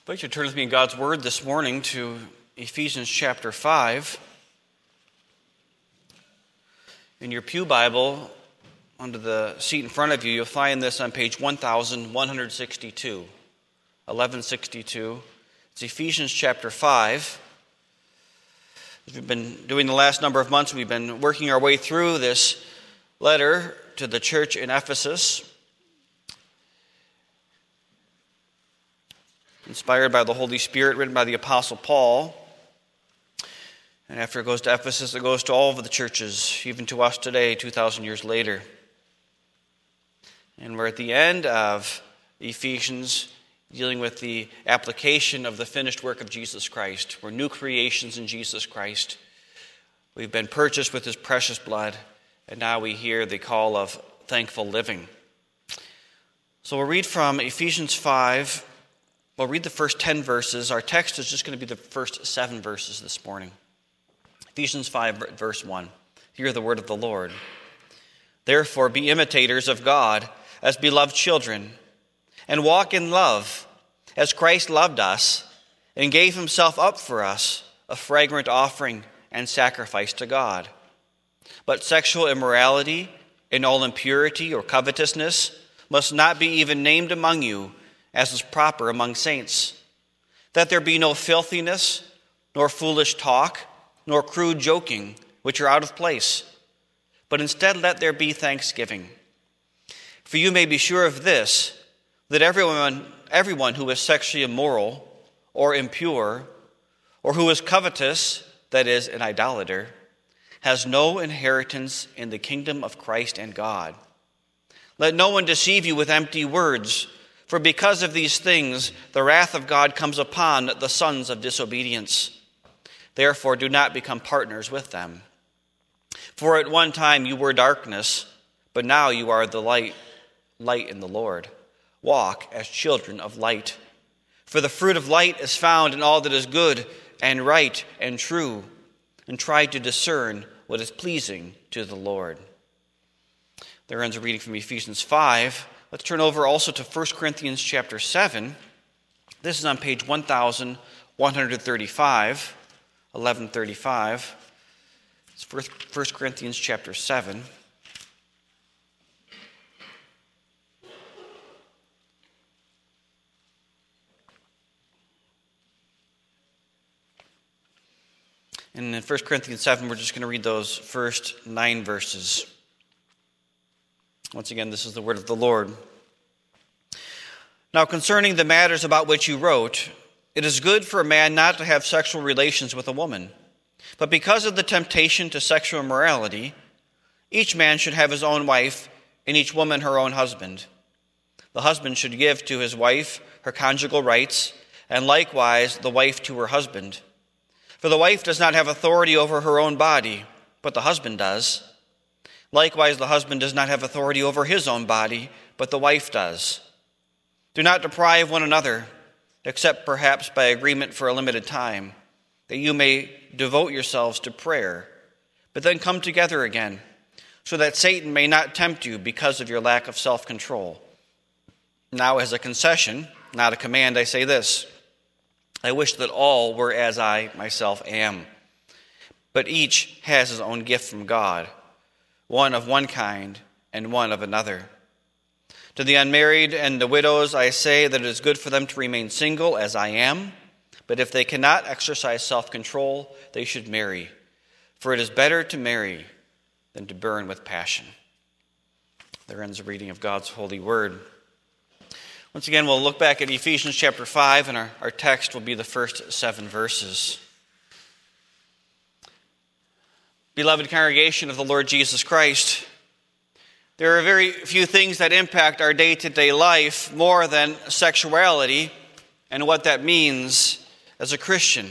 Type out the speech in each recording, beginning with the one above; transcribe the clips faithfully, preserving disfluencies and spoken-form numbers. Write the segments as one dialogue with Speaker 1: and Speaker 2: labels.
Speaker 1: I invite you to turn with me in God's Word this morning to Ephesians chapter five. In your pew Bible, under the seat in front of you, you'll find this on page one thousand one hundred sixty-two. eleven sixty-two. It's Ephesians chapter five. As we've been doing the last number of months, we've been working our way through this letter to the church in Ephesus, inspired by the Holy Spirit, written by the Apostle Paul. And after it goes to Ephesus, it goes to all of the churches, even to us today, two thousand years later. And we're at the end of Ephesians, dealing with the application of the finished work of Jesus Christ. We're new creations in Jesus Christ. We've been purchased with his precious blood, and now we hear the call of thankful living. So we'll read from Ephesians five. We'll read the first ten verses. Our text is just going to be the first seven verses this morning. Ephesians five, verse one. Hear the word of the Lord. Therefore, be imitators of God as beloved children, and walk in love, as Christ loved us and gave himself up for us, a fragrant offering and sacrifice to God. But sexual immorality and all impurity or covetousness must not be even named among you, as is proper among saints, that there be no filthiness, nor foolish talk, nor crude joking, which are out of place, but instead let there be thanksgiving. For you may be sure of this, that everyone, everyone who is sexually immoral, or impure, or who is covetous, that is, an idolater, has no inheritance in the kingdom of Christ and God. Let no one deceive you with empty words, for because of these things, the wrath of God comes upon the sons of disobedience. Therefore, do not become partners with them. For at one time you were darkness, but now you are the light, light in the Lord. Walk as children of light. For the fruit of light is found in all that is good and right and true, and try to discern what is pleasing to the Lord. There ends a reading from Ephesians five. Let's turn over also to First Corinthians chapter seven. This is on page one thousand one hundred thirty-five, eleven thirty-five. It's First Corinthians chapter seven. And in First Corinthians seven, we're just going to read those first nine verses. Once again, this is the word of the Lord. Now, concerning the matters about which you wrote, it is good for a man not to have sexual relations with a woman. But because of the temptation to sexual immorality, each man should have his own wife, and each woman her own husband. The husband should give to his wife her conjugal rights, and likewise the wife to her husband. For the wife does not have authority over her own body, but the husband does. Likewise, the husband does not have authority over his own body, but the wife does. Do not deprive one another, except perhaps by agreement for a limited time, that you may devote yourselves to prayer, but then come together again, so that Satan may not tempt you because of your lack of self-control. Now, as a concession, not a command, I say this: I wish that all were as I myself am, but each has his own gift from God, one of one kind and one of another. To the unmarried and the widows I say that it is good for them to remain single as I am, but if they cannot exercise self-control, they should marry. For it is better to marry than to burn with passion. There ends the reading of God's holy word. Once again, we'll look back at Ephesians chapter five, and our, our text will be the first seven verses. Beloved congregation of the Lord Jesus Christ, there are very few things that impact our day-to-day life more than sexuality and what that means as a Christian.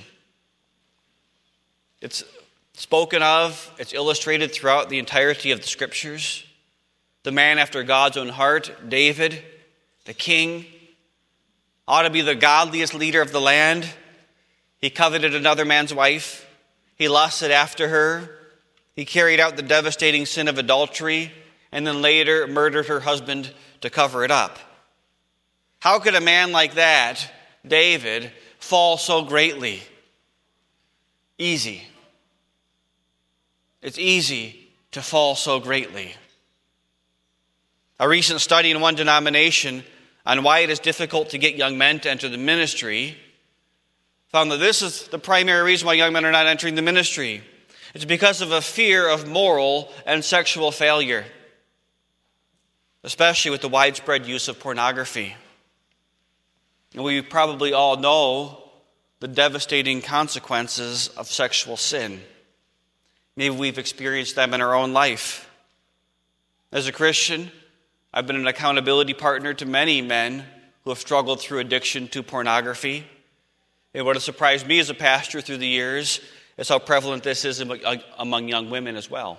Speaker 1: It's spoken of, it's illustrated throughout the entirety of the Scriptures. The man after God's own heart, David, the king, ought to be the godliest leader of the land. He coveted another man's wife. He lusted after her. He carried out the devastating sin of adultery and then later murdered her husband to cover it up. How could a man like that David, fall so greatly? Easy. It's easy to fall so greatly. A recent study in one denomination on why it is difficult to get young men to enter the ministry found that this is the primary reason why young men are not entering the ministry. It's because of a fear of moral and sexual failure, especially with the widespread use of pornography. And we probably all know the devastating consequences of sexual sin. Maybe we've experienced them in our own life. As a Christian, I've been an accountability partner to many men who have struggled through addiction to pornography. And what has surprised me as a pastor through the years is how prevalent this is among young women as well.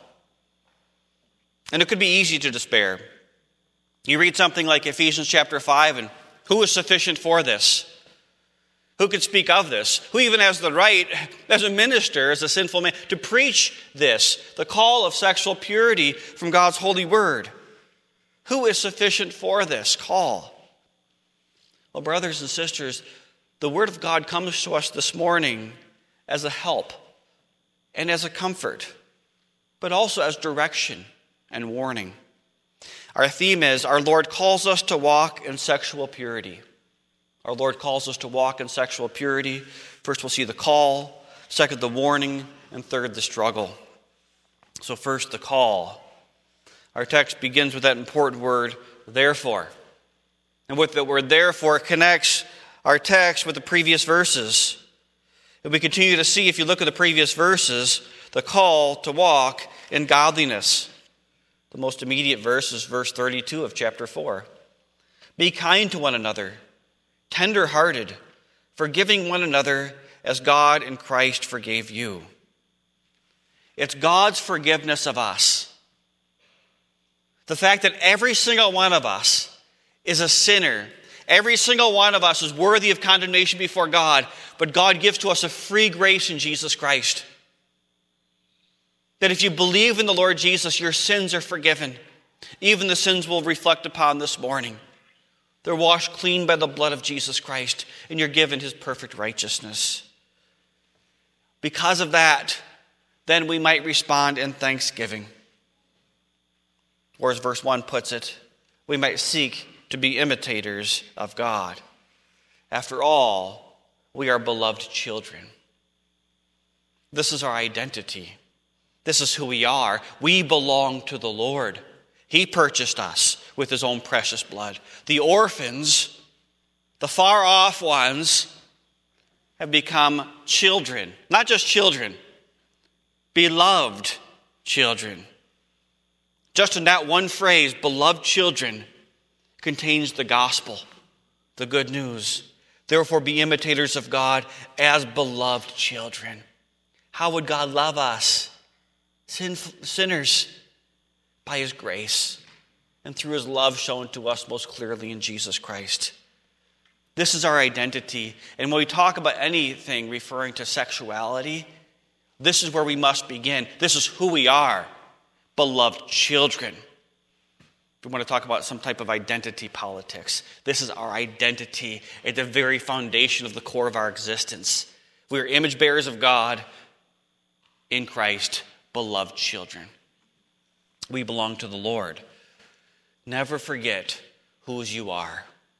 Speaker 1: And it could be easy to despair. You read something like Ephesians chapter five, and who is sufficient for this? Who could speak of this? Who even has the right, as a minister, as a sinful man, to preach this, the call of sexual purity from God's holy word? Who is sufficient for this call? Well, brothers and sisters, the word of God comes to us this morning as a help and as a comfort, but also as direction and warning. Our theme is, our Lord calls us to walk in sexual purity. Our Lord calls us to walk in sexual purity. First, we'll see the call. Second, the warning. And third, the struggle. So first, the call. Our text begins with that important word, therefore. And with the word therefore, it connects our text with the previous verses. And we continue to see, if you look at the previous verses, the call to walk in godliness. The most immediate verse is verse thirty-two of chapter four. Be kind to one another, tender-hearted, forgiving one another as God in Christ forgave you. It's God's forgiveness of us. The fact that every single one of us is a sinner. Every single one of us is worthy of condemnation before God, but God gives to us a free grace in Jesus Christ. That if you believe in the Lord Jesus, your sins are forgiven. Even the sins we'll reflect upon this morning. They're washed clean by the blood of Jesus Christ, and you're given his perfect righteousness. Because of that, then we might respond in thanksgiving. Or as verse one puts it, we might seek to be imitators of God. After all, we are beloved children. This is our identity. This is who we are. We belong to the Lord. He purchased us with his own precious blood. The orphans, the far-off ones, have become children. Not just children, beloved children. Just in that one phrase, beloved children, contains the gospel, the good news. Therefore, be imitators of God as beloved children. How would God love us, sinful sinners? By his grace and through his love shown to us most clearly in Jesus Christ. This is our identity. And when we talk about anything referring to sexuality, this is where we must begin. This is who we are, beloved children. If we want to talk about some type of identity politics, this is our identity at the very foundation of the core of our existence. We are image bearers of God in Christ, beloved children. We belong to the Lord. Never forget whose you are.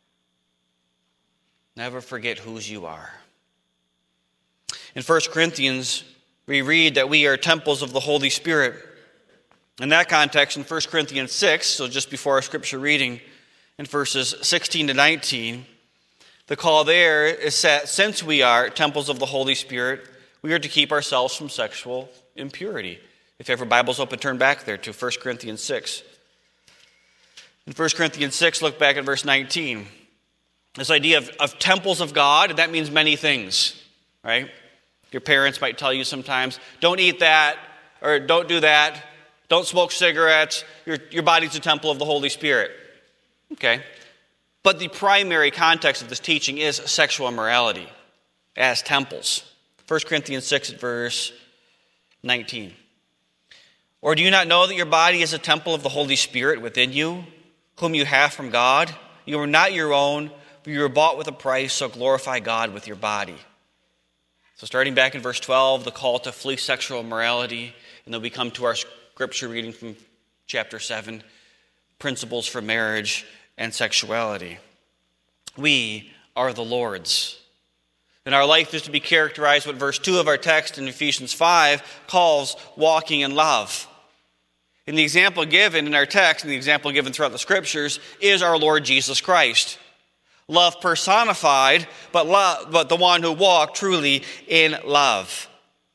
Speaker 1: Never forget whose you are. In First Corinthians, we read that we are temples of the Holy Spirit. In that context, in First Corinthians six, so just before our scripture reading, in verses sixteen to nineteen, the call there is that since we are temples of the Holy Spirit, we are to keep ourselves from sexual impurity. If you have your Bibles open, turn back there to First Corinthians six. In First Corinthians six, look back at verse nineteen. This idea of, of temples of God, that means many things, right? Your parents might tell you sometimes, don't eat that, or don't do that, don't smoke cigarettes, your, your body's a temple of the Holy Spirit. Okay. But the primary context of this teaching is sexual immorality as temples. First Corinthians six, verse nineteen. Or do you not know that your body is a temple of the Holy Spirit within you, whom you have from God? You are not your own, You were bought with a price, so glorify God with your body. So starting back in verse twelve, the call to flee sexual immorality, and then we come to our scripture reading from chapter seven, principles for marriage and sexuality. We are the Lord's. And our life is to be characterized what verse two of our text in Ephesians five calls walking in love. And the example given in our text, and the example given throughout the scriptures, is our Lord Jesus Christ. Love personified, but, love, but the one who walked truly in love.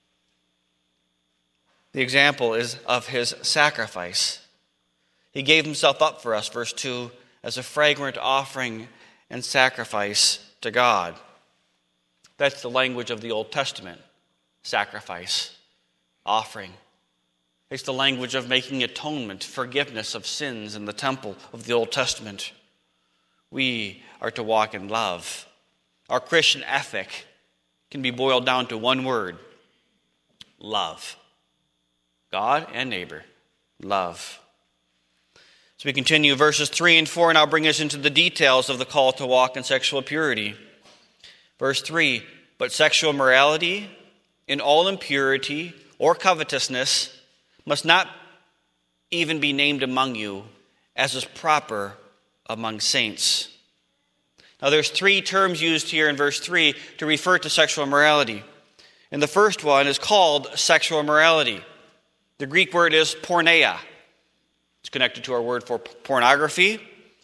Speaker 1: The example is of his sacrifice. He gave himself up for us, verse two, as a fragrant offering and sacrifice to God. That's the language of the Old Testament. Sacrifice, offering. It's the language of making atonement, forgiveness of sins in the temple of the Old Testament. We are to walk in love. Our Christian ethic can be boiled down to one word: love. God and neighbor, love. So we continue, verses three and four now bring us into the details of the call to walk in sexual purity. Verse three, but sexual morality in all impurity or covetousness must not even be named among you, as is proper among saints. Now there's three terms used here in verse three to refer to sexual immorality. And the first one is called sexual immorality. The Greek word is porneia. It's connected to our word for pornography.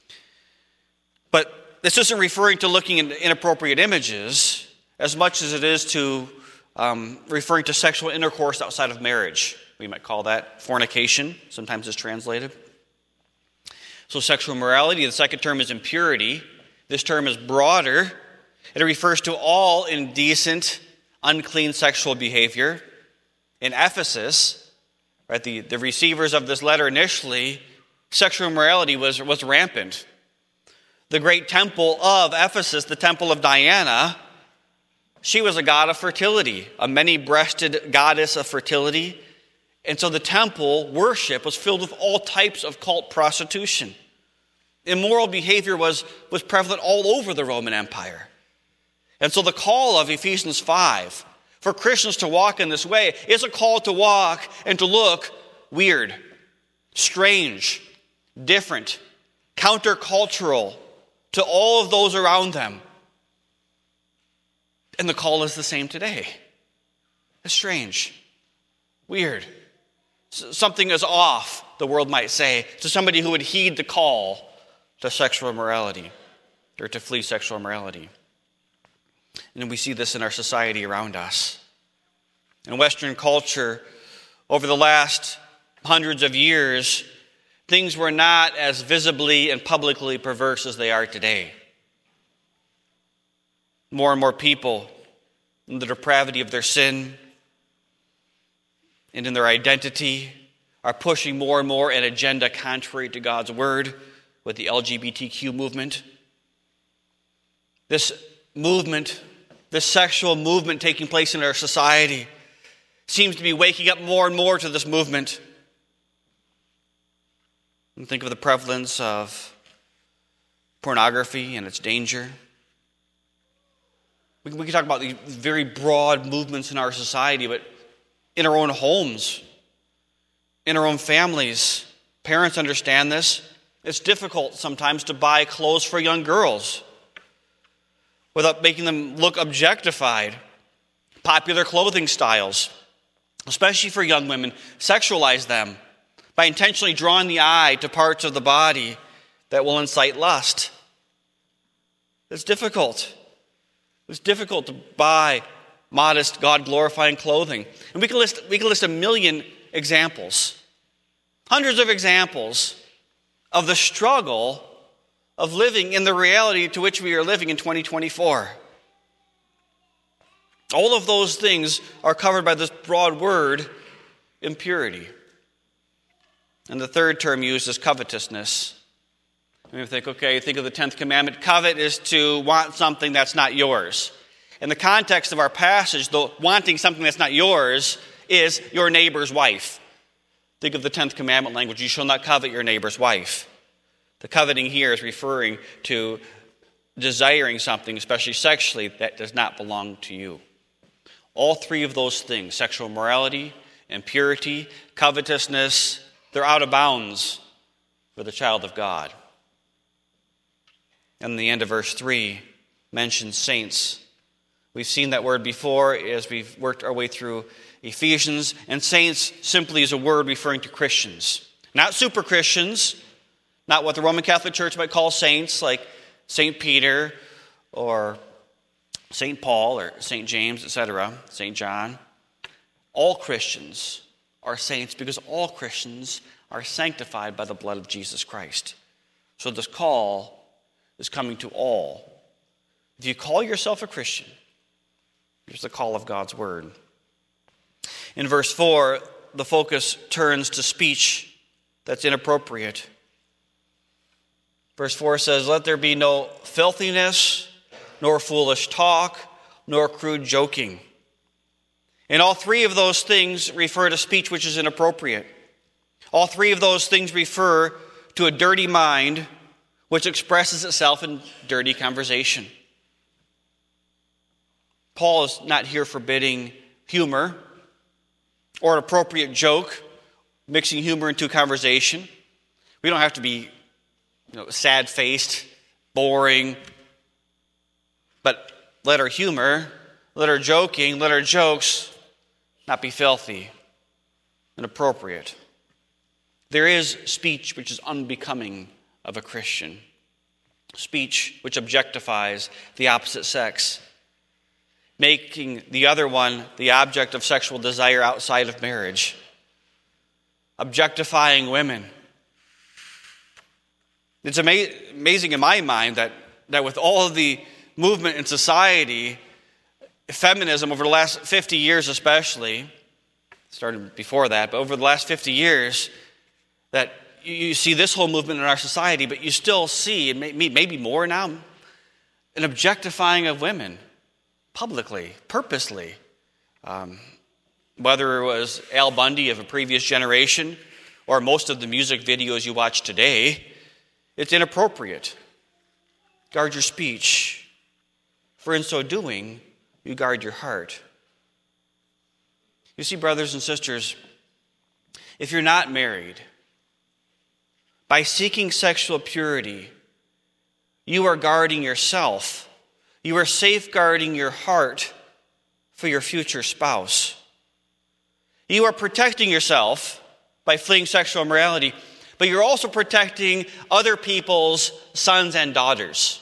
Speaker 1: But this isn't referring to looking at inappropriate images as much as it is to um, referring to sexual intercourse outside of marriage. We might call that fornication, sometimes it's translated. So sexual immorality, the second term is impurity. This term is broader. It refers to all indecent, unclean sexual behavior. In Ephesus, right, the, the receivers of this letter initially, sexual immorality was, was rampant. The great temple of Ephesus, the temple of Diana, she was a god of fertility, a many-breasted goddess of fertility. And so the temple worship was filled with all types of cult prostitution. Immoral behavior was, was prevalent all over the Roman Empire. And so the call of Ephesians five for Christians to walk in this way is a call to walk and to look weird, strange, different, countercultural to all of those around them. And the call is the same today. It's strange, weird. Something is off, the world might say, to somebody who would heed the call to sexual immorality or to flee sexual immorality. And we see this in our society around us. In Western culture, over the last hundreds of years, things were not as visibly and publicly perverse as they are today. More and more people, in the depravity of their sin and in their identity, are pushing more and more an agenda contrary to God's word with the L G B T Q movement. This movement, this sexual movement taking place in our society, seems to be waking up more and more to this movement. And think of the prevalence of pornography and its danger. We can, we can talk about these very broad movements in our society, but in our own homes, in our own families, parents understand this. It's difficult sometimes to buy clothes for young girls without making them look objectified. Popular clothing styles, especially for young women, sexualize them by intentionally drawing the eye to parts of the body that will incite lust. It's difficult. It's difficult to buy modest, God-glorifying clothing. And we can list, we can list a million examples, hundreds of examples of the struggle of living in the reality to which we are living in twenty twenty-four. All of those things are covered by this broad word, impurity. And the third term used is covetousness. And you think, okay, you think of the tenth commandment. Covet is to want something that's not yours. In the context of our passage, the wanting something that's not yours is your neighbor's wife. Think of the tenth commandment language. You shall not covet your neighbor's wife. The coveting here is referring to desiring something, especially sexually, that does not belong to you. All three of those things, sexual immorality, impurity, covetousness, they're out of bounds for the child of God. And the end of verse three mentions saints. We've seen that word before as we've worked our way through Ephesians, and saints simply is a word referring to Christians. Not super Christians, not what the Roman Catholic Church might call saints, like Saint Peter or Saint Paul or Saint James, et cetera, Saint John. All Christians are saints because all Christians are sanctified by the blood of Jesus Christ. So this call is coming to all. If you call yourself a Christian, here's the call of God's word. In verse four, the focus turns to speech that's inappropriate. Verse four says, "Let there be no filthiness, nor foolish talk, nor crude joking." And all three of those things refer to speech which is inappropriate. All three of those things refer to a dirty mind which expresses itself in dirty conversation. Paul is not here forbidding humor or an appropriate joke, mixing humor into conversation. We don't have to be, you know, sad-faced, boring, but let our humor, let our joking, let our jokes not be filthy and appropriate. There is speech which is unbecoming of a Christian. Speech which objectifies the opposite sex, making the other one the object of sexual desire outside of marriage. Objectifying women. It's ama- amazing in my mind that, that with all of the movement in society, feminism over the last fifty years especially, started before that, but over the last fifty years, that you, you see this whole movement in our society, but you still see, and may, maybe more now, an objectifying of women publicly, purposely. Um, whether it was Al Bundy of a previous generation or most of the music videos you watch today, it's inappropriate. Guard your speech, for in so doing, you guard your heart. You see, brothers and sisters, if you're not married, by seeking sexual purity, you are guarding yourself. You are safeguarding your heart for your future spouse. You are protecting yourself by fleeing sexual immorality, but you're also protecting other people's sons and daughters.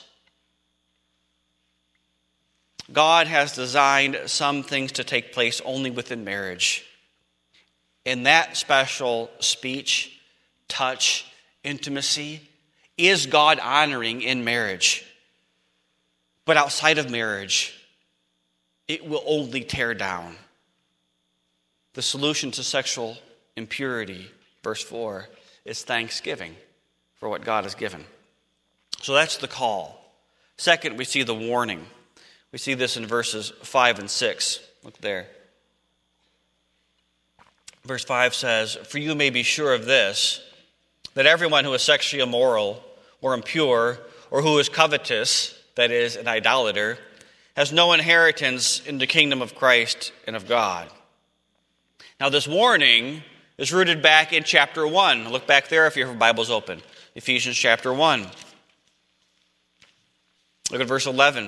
Speaker 1: God has designed some things to take place only within marriage. And that special speech, touch, intimacy is God honoring in marriage. But outside of marriage, it will only tear down. The solution to sexual impurity, verse four, is thanksgiving for what God has given. So that's the call. Second, we see the warning. We see this in verses five and six. Look there. Verse five says, "For you may be sure of this, that everyone who is sexually immoral or impure or who is covetous, that is, an idolater, has no inheritance in the kingdom of Christ and of God." Now this warning is rooted back in chapter one. Look back there if you have your Bibles open. Ephesians chapter one. Look at verse eleven.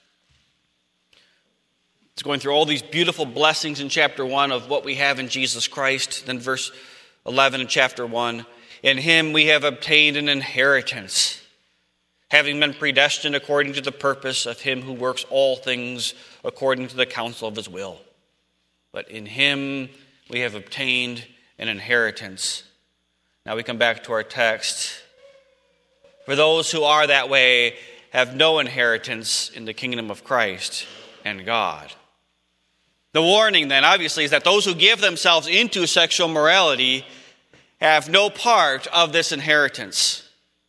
Speaker 1: It's going through all these beautiful blessings in chapter one of what we have in Jesus Christ. Then verse eleven in chapter one. "In him we have obtained an inheritance, having been predestined according to the purpose of him who works all things according to the counsel of his will. But in him we have obtained an inheritance." Now we come back to our text. "For those who are that way have no inheritance in the kingdom of Christ and God." The warning then, obviously, is that those who give themselves into sexual morality have no part of this inheritance.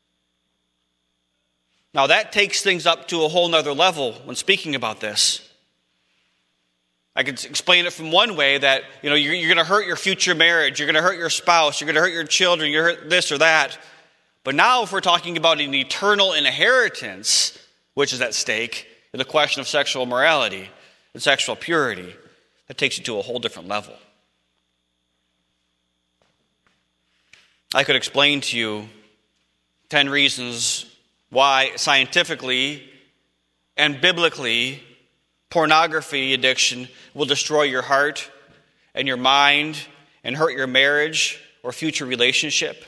Speaker 1: Now that takes things up to a whole nother level when speaking about this. I could explain it from one way that, you know, you're, you're going to hurt your future marriage, you're going to hurt your spouse, you're going to hurt your children, you're going to hurt this or that. But now if we're talking about an eternal inheritance which is at stake in the question of sexual morality and sexual purity. That takes you to a whole different level. I could explain to you ten reasons why scientifically and biblically pornography addiction will destroy your heart and your mind and hurt your marriage or future relationship.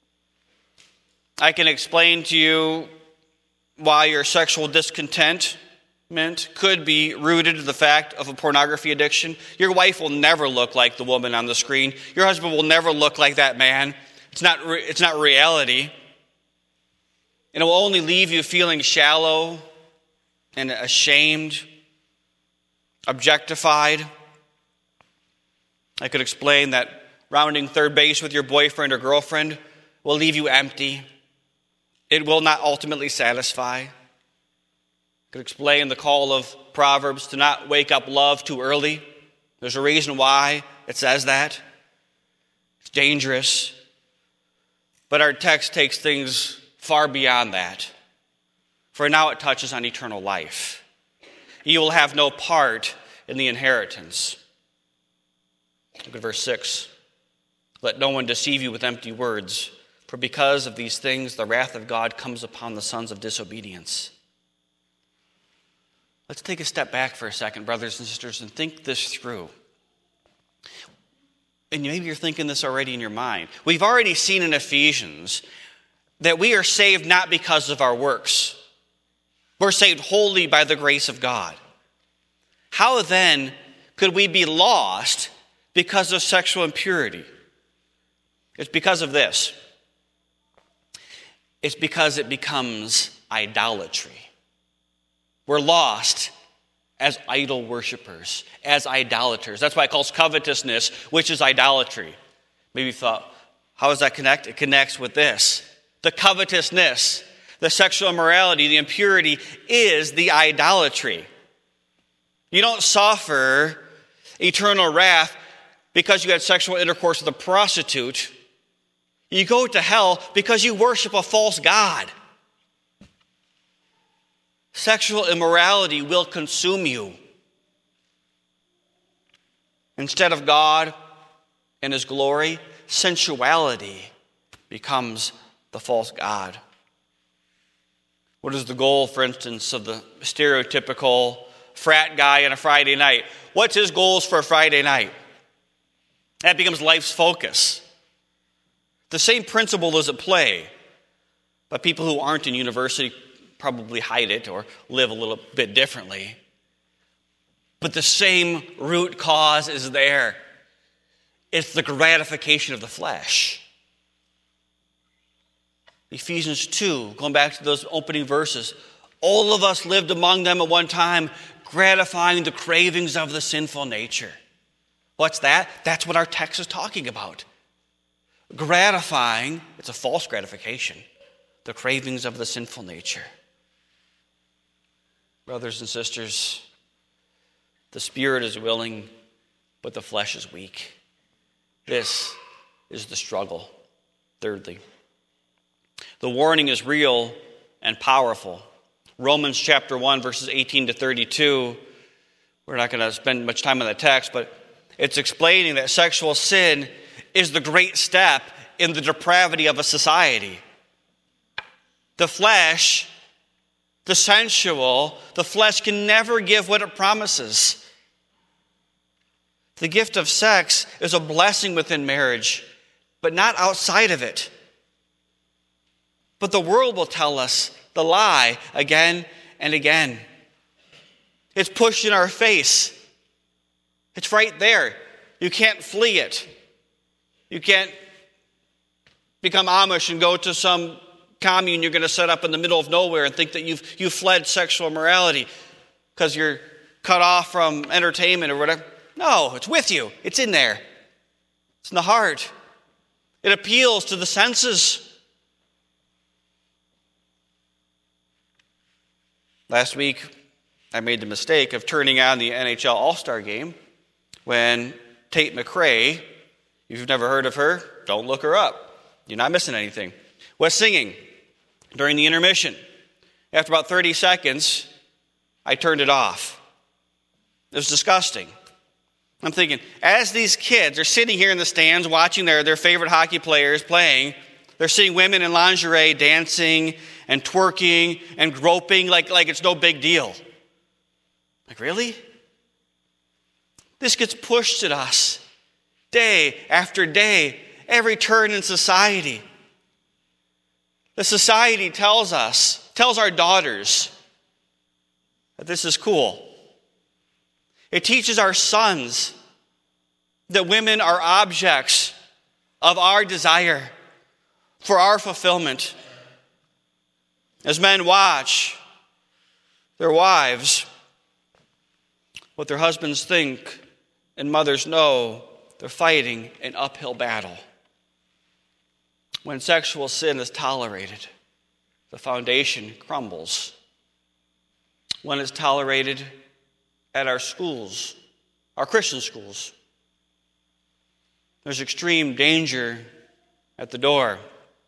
Speaker 1: I can explain to you why your sexual discontentment could be rooted in the fact of a pornography addiction. Your wife will never look like the woman on the screen. Your husband will never look like that man. It's not, re- it's not reality. And it will only leave you feeling shallow and ashamed, objectified. I could explain that rounding third base with your boyfriend or girlfriend will leave you empty. It will not ultimately satisfy. I could explain the call of Proverbs to not wake up love too early. There's a reason why it says that. It's dangerous. But our text takes things far beyond that. For now it touches on eternal life. You will have no part in the inheritance. Look at verse six. Let no one deceive you with empty words, for because of these things the wrath of God comes upon the sons of disobedience. Let's take a step back for a second, brothers and sisters, and think this through. And maybe you're thinking this already in your mind. We've already seen in Ephesians that we are saved not because of our works. We're saved wholly by the grace of God. How then could we be lost because of sexual impurity? It's because of this. It's because it becomes idolatry. We're lost as idol worshipers, as idolaters. That's why it calls covetousness, which is idolatry. Maybe you thought, how does that connect? It connects with this. The covetousness, the sexual immorality, the impurity is the idolatry. You don't suffer eternal wrath because you had sexual intercourse with a prostitute. You go to hell because you worship a false god. Sexual immorality will consume you. Instead of God and His glory, sensuality becomes the false god. What is the goal, for instance, of the stereotypical frat guy on a Friday night? What's his goals for a Friday night? That becomes life's focus. The same principle is at play, but people who aren't in university probably hide it or live a little bit differently. But the same root cause is there. It's the gratification of the flesh. Ephesians two, going back to those opening verses, all of us lived among them at one time, gratifying the cravings of the sinful nature. What's that? That's what our text is talking about. Gratifying, it's a false gratification, the cravings of the sinful nature. Brothers and sisters, the spirit is willing, but the flesh is weak. This is the struggle. Thirdly, the warning is real and powerful. Romans chapter one, verses eighteen to thirty-two. We're not going to spend much time on the text, but it's explaining that sexual sin is the great step in the depravity of a society. The flesh, the sensual, the flesh can never give what it promises. The gift of sex is a blessing within marriage, but not outside of it. But the world will tell us the lie again and again. It's pushed in our face. It's right there. You can't flee it. You can't become Amish and go to some commune you're going to set up in the middle of nowhere and think that you've, you've fled sexual immorality because you're cut off from entertainment or whatever. No, it's with you. It's in there. It's in the heart. It appeals to the senses. Last week, I made the mistake of turning on the N H L All-Star game when Tate McRae, if you've never heard of her, don't look her up. You're not missing anything. Was singing during the intermission. After about thirty seconds, I turned it off. It was disgusting. I'm thinking, as these kids are sitting here in the stands watching their, their favorite hockey players playing, they're seeing women in lingerie dancing and twerking and groping like, like it's no big deal. Like, really? This gets pushed at us day after day, every turn in society. The society tells us, tells our daughters that this is cool. It teaches our sons that women are objects of our desire for our fulfillment. As men watch their wives, what their husbands think and mothers know, they're fighting an uphill battle. When sexual sin is tolerated, the foundation crumbles. When it's tolerated at our schools, our Christian schools, there's extreme danger at the door.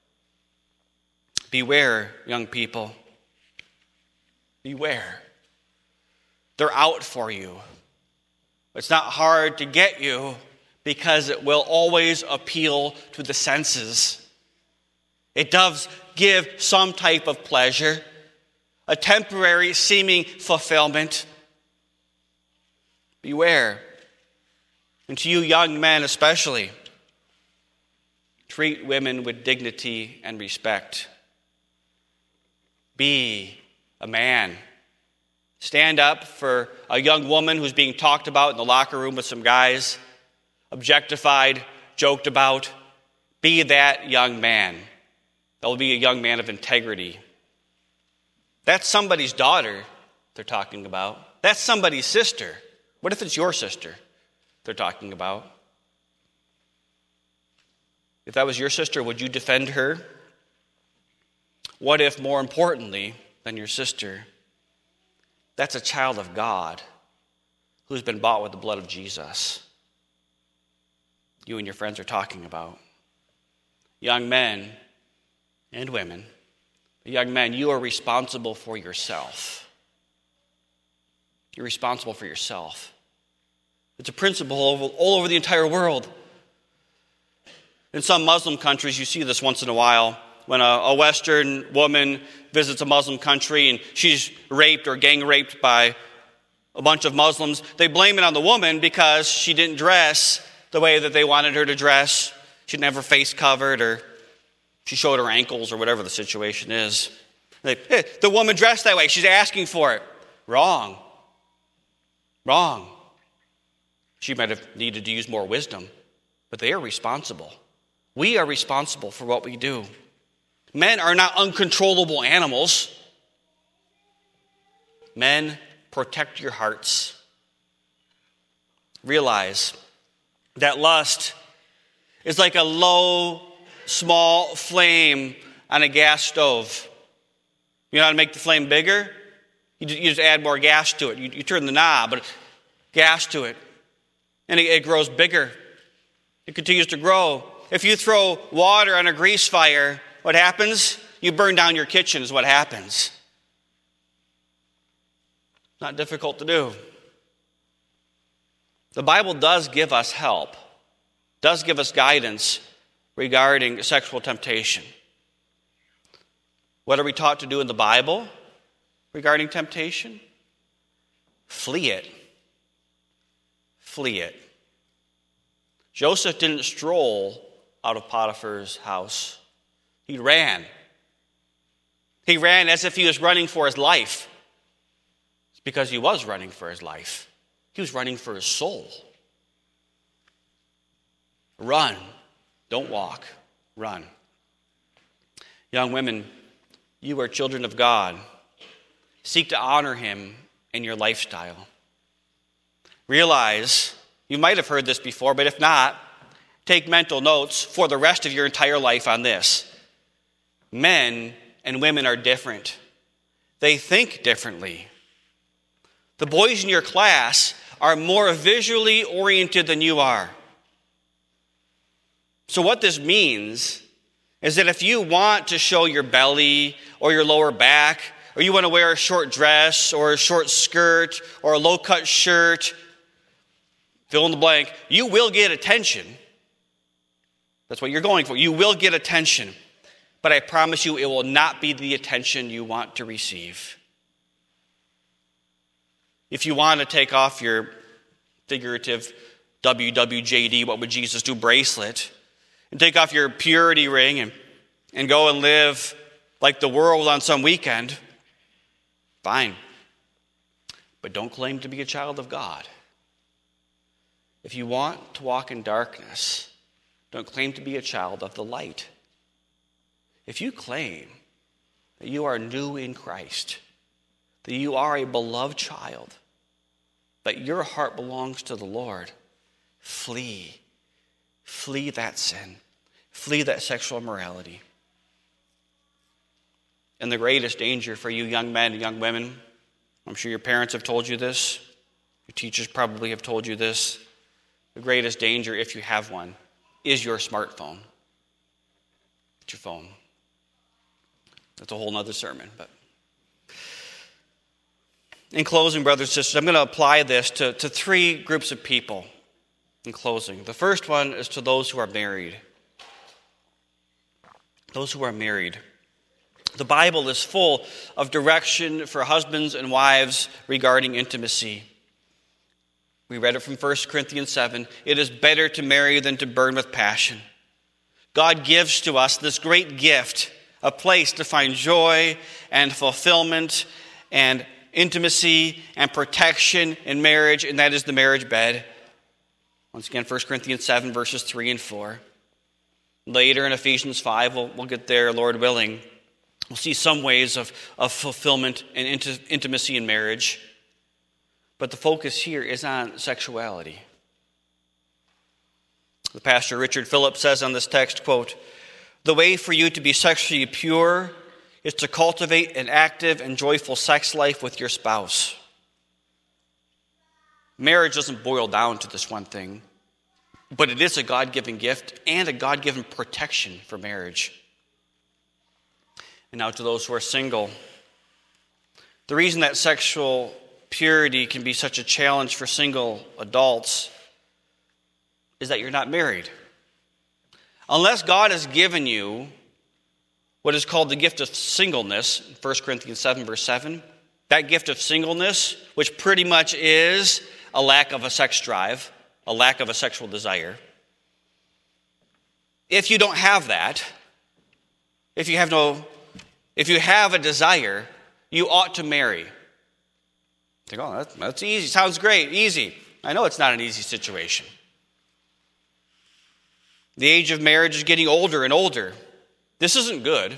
Speaker 1: Beware, young people. Beware. They're out for you. It's not hard to get you because it will always appeal to the senses. It does give some type of pleasure, a temporary seeming fulfillment. Beware. And to you young men especially, treat women with dignity and respect. Be a man. Stand up for a young woman who's being talked about in the locker room with some guys, objectified, joked about. Be that young man. That will be a young man of integrity. That's somebody's daughter they're talking about. That's somebody's sister. What if it's your sister they're talking about? If that was your sister, would you defend her? What if, more importantly than your sister, that's a child of God who's been bought with the blood of Jesus? You and your friends are talking about. Young men and women, young men, you are responsible for yourself. You're responsible for yourself. It's a principle all over the entire world. In some Muslim countries, you see this once in a while. When a, a Western woman visits a Muslim country and she's raped or gang raped by a bunch of Muslims, they blame it on the woman because she didn't dress the way that they wanted her to dress. She didn't have her face covered, or she showed her ankles, or whatever the situation is. They, hey, the woman dressed that way. She's asking for it. Wrong. Wrong. She might have needed to use more wisdom, but they are responsible. We are responsible for what we do. Men are not uncontrollable animals. Men, protect your hearts. Realize that lust is like a low, small flame on a gas stove. You know how to make the flame bigger? You just add more gas to it. You, you turn the knob, but gas to it. And it, it grows bigger. It continues to grow. If you throw water on a grease fire, what happens? You burn down your kitchen is what happens. Not difficult to do. The Bible does give us help, does give us guidance regarding sexual temptation. What are we taught to do in the Bible regarding temptation? Flee it. Flee it. Joseph didn't stroll out of Potiphar's house. He ran. He ran as if he was running for his life. It's because he was running for his life. He was running for his soul. Run. Don't walk. Run. Young women, you are children of God. Seek to honor him in your lifestyle. Realize, you might have heard this before, but if not, take mental notes for the rest of your entire life on this. Men and women are different. They think differently. The boys in your class are more visually oriented than you are. So what this means is that if you want to show your belly or your lower back or you want to wear a short dress or a short skirt or a low-cut shirt, fill in the blank, you will get attention. That's what you're going for. You will get attention. But I promise you, it will not be the attention you want to receive. If you want to take off your figurative W W J D, what would Jesus do, bracelet, and take off your purity ring and, and go and live like the world on some weekend, fine. But don't claim to be a child of God. If you want to walk in darkness, don't claim to be a child of the light. If you claim that you are new in Christ, that you are a beloved child, that your heart belongs to the Lord, flee. Flee that sin. Flee that sexual immorality. And the greatest danger for you young men and young women, I'm sure your parents have told you this, your teachers probably have told you this, the greatest danger, if you have one, is your smartphone. It's your phone. That's a whole other sermon. But in closing, brothers and sisters, I'm going to apply this to, to three groups of people in closing. The first one is to those who are married. Those who are married. The Bible is full of direction for husbands and wives regarding intimacy. We read it from First Corinthians seven. It is better to marry than to burn with passion. God gives to us this great gift, a place to find joy and fulfillment and intimacy and protection in marriage, and that is the marriage bed. Once again, First Corinthians seven, verses three and four. Later in Ephesians five, we'll, we'll get there, Lord willing. We'll see some ways of, of fulfillment and int- intimacy in marriage. But the focus here is on sexuality. The pastor Richard Phillips says on this text, quote, "The way for you to be sexually pure is to cultivate an active and joyful sex life with your spouse." Marriage doesn't boil down to this one thing, but it is a God-given gift and a God-given protection for marriage. And now to those who are single, the reason that sexual purity can be such a challenge for single adults is that you're not married. Unless God has given you what is called the gift of singleness, First Corinthians seven, verse seven, that gift of singleness, which pretty much is a lack of a sex drive, a lack of a sexual desire. If you don't have that, if you have no, if you have a desire, you ought to marry. Think, oh, that's, that's easy. Sounds great. Easy. I know it's not an easy situation. The age of marriage is getting older and older. This isn't good.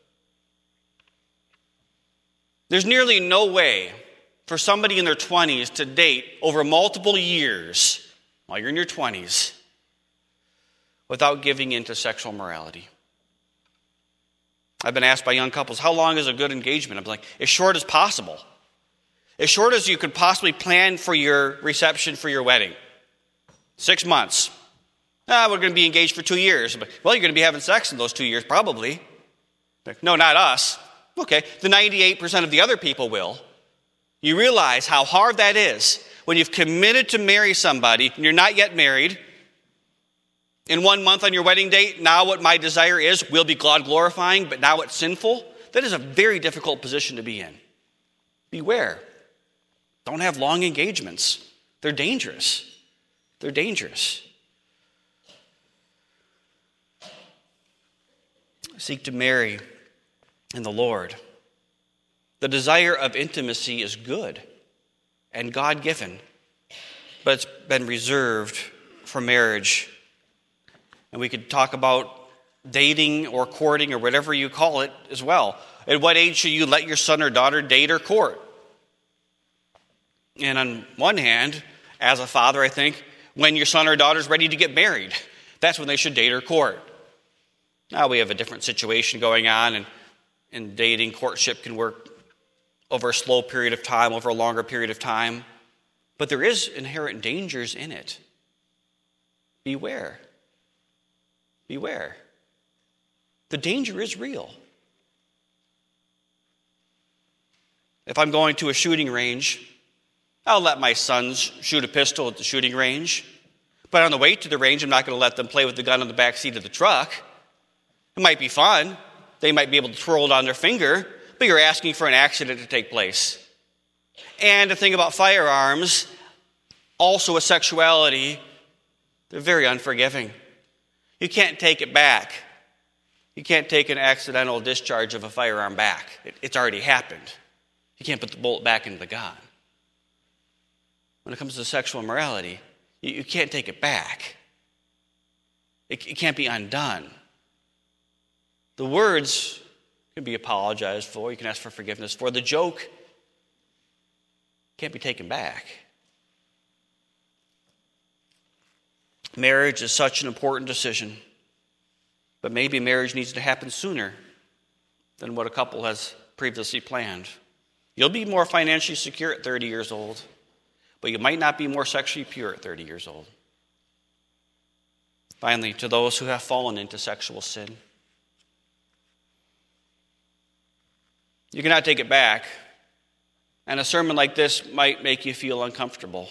Speaker 1: There's nearly no way for somebody in their twenties to date over multiple years while you're in your twenties without giving in to sexual morality. I've been asked by young couples, how long is a good engagement? I'm like, as short as possible. As short as you could possibly plan for your reception for your wedding. Six months. Ah, we're going to be engaged for two years. Well, you're going to be having sex in those two years, probably. No, not us. Okay, the ninety-eight percent of the other people will. You realize how hard that is when you've committed to marry somebody and you're not yet married. In one month on your wedding date, now what my desire is will be God glorifying, but now it's sinful. That is a very difficult position to be in. Beware. Don't have long engagements. They're dangerous. They're dangerous. Seek to marry in the Lord. The desire of intimacy is good and God-given, but it's been reserved for marriage. And we could talk about dating or courting or whatever you call it as well. At what age should you let your son or daughter date or court? And on one hand, as a father, I think, when your son or daughter is ready to get married, that's when they should date or court. Now we have a different situation going on, and, and dating, courtship can work over a slow period of time, over a longer period of time. But there is inherent dangers in it. Beware. Beware. The danger is real. If I'm going to a shooting range, I'll let my sons shoot a pistol at the shooting range. But on the way to the range, I'm not going to let them play with the gun on the back seat of the truck. It might be fun. They might be able to twirl it on their finger, but you're asking for an accident to take place. And the thing about firearms, also with sexuality, they're very unforgiving. You can't take it back. You can't take an accidental discharge of a firearm back. It, it's already happened. You can't put the bullet back into the gun. When it comes to sexual immorality, you, you can't take it back. It, it can't be undone. The words can be apologized for. You can ask for forgiveness for. The joke can't be taken back. Marriage is such an important decision, but maybe marriage needs to happen sooner than what a couple has previously planned. You'll be more financially secure at thirty years old, but you might not be more sexually pure at thirty years old. Finally, to those who have fallen into sexual sin, you cannot take it back, and a sermon like this might make you feel uncomfortable.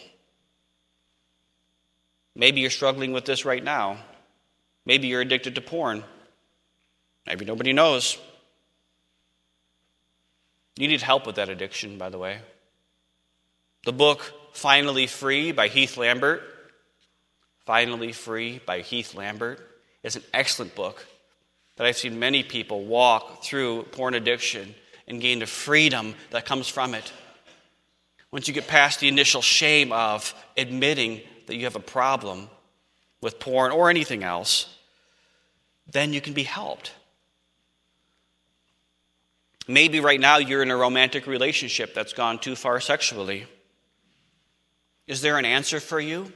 Speaker 1: Maybe you're struggling with this right now. Maybe you're addicted to porn. Maybe nobody knows. You need help with that addiction, by the way. The book Finally Free by Heath Lambert, Finally Free by Heath Lambert, is an excellent book that I've seen many people walk through porn addiction and gain the freedom that comes from it. Once you get past the initial shame of admitting that you have a problem with porn or anything else, then you can be helped. Maybe right now you're in a romantic relationship that's gone too far sexually. Is there an answer for you?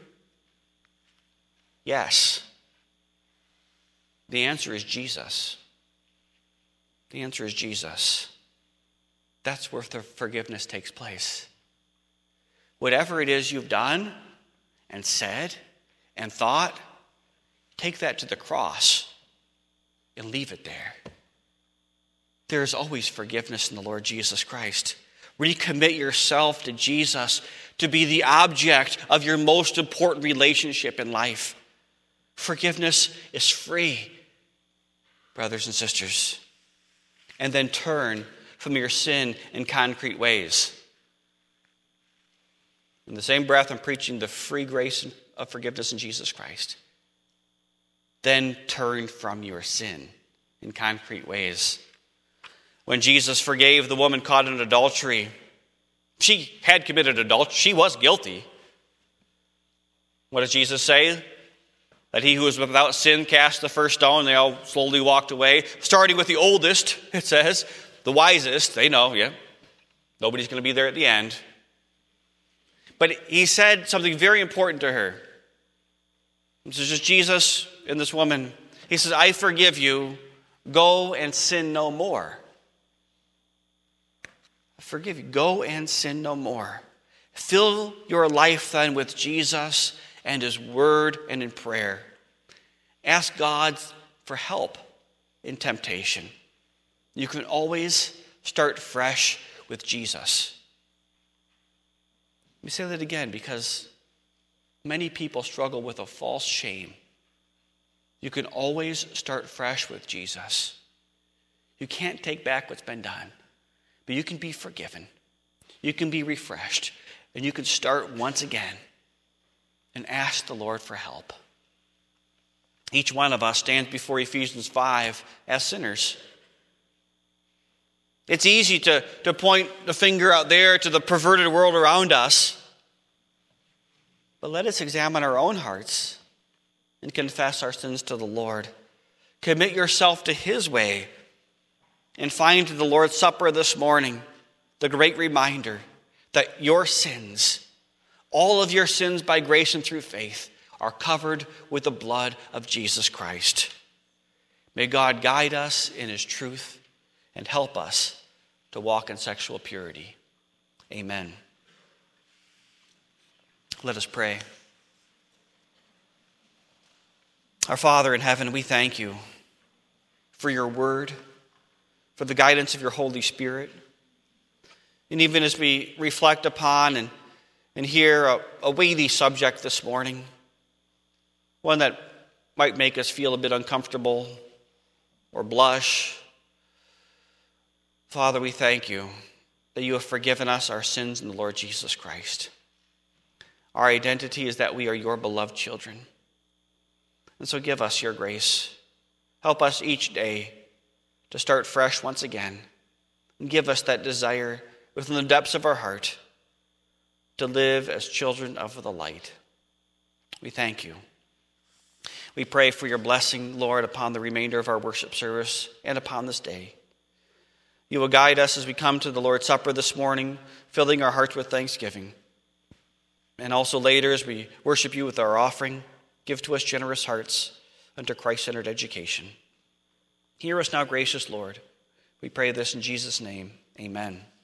Speaker 1: Yes. The answer is Jesus. The answer is Jesus. That's where the forgiveness takes place. Whatever it is you've done and said and thought, take that to the cross and leave it there. There is always forgiveness in the Lord Jesus Christ. Recommit yourself to Jesus to be the object of your most important relationship in life. Forgiveness is free, brothers and sisters. And then turn from your sin in concrete ways. In the same breath, I'm preaching the free grace of forgiveness in Jesus Christ. Then turn from your sin in concrete ways. When Jesus forgave the woman caught in adultery, she had committed adultery. She was guilty. What does Jesus say? That he who was without sin cast the first stone. They all slowly walked away. Starting with the oldest, it says. The wisest, they know, yeah. Nobody's going to be there at the end. But he said something very important to her. This is just Jesus and this woman. He says, I forgive you. Go and sin no more. I forgive you. Go and sin no more. Fill your life then with Jesus and his word and in prayer. Ask God for help in temptation. You can always start fresh with Jesus. Let me say that again because many people struggle with a false shame. You can always start fresh with Jesus. You can't take back what's been done, but you can be forgiven. You can be refreshed, and you can start once again and ask the Lord for help. Each one of us stands before Ephesians five as sinners. It's easy to, to point the finger out there to the perverted world around us. But let us examine our own hearts and confess our sins to the Lord. Commit yourself to his way and find in the Lord's Supper this morning the great reminder that your sins, all of your sins by grace and through faith, are covered with the blood of Jesus Christ. May God guide us in his truth and help us to walk in sexual purity. Amen. Let us pray. Our Father in heaven, we thank you for your word, for the guidance of your Holy Spirit. And even as we reflect upon and, and hear a, a weighty subject this morning, one that might make us feel a bit uncomfortable or blush, Father, we thank you that you have forgiven us our sins in the Lord Jesus Christ. Our identity is that we are your beloved children. And so give us your grace. Help us each day to start fresh once again. And give us that desire within the depths of our heart to live as children of the light. We thank you. We pray for your blessing, Lord, upon the remainder of our worship service and upon this day. You will guide us as we come to the Lord's Supper this morning, filling our hearts with thanksgiving. And also later as we worship you with our offering, give to us generous hearts unto Christ-centered education. Hear us now, gracious Lord. We pray this in Jesus' name. Amen.